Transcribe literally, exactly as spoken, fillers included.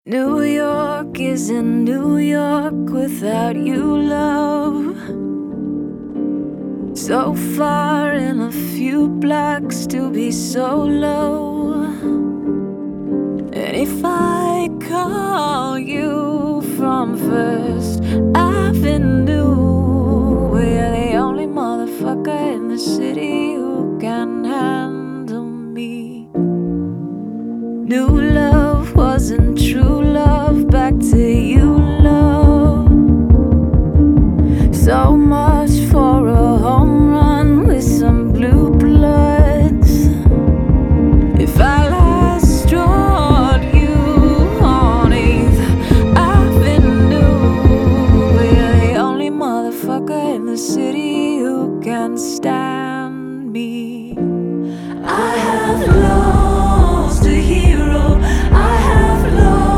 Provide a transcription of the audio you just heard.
New York isn't New York without you, love. So far in a few blocks to be so low. And if I call you from First Avenue, we're the only motherfucker in the city who can handle me. New love wasn't true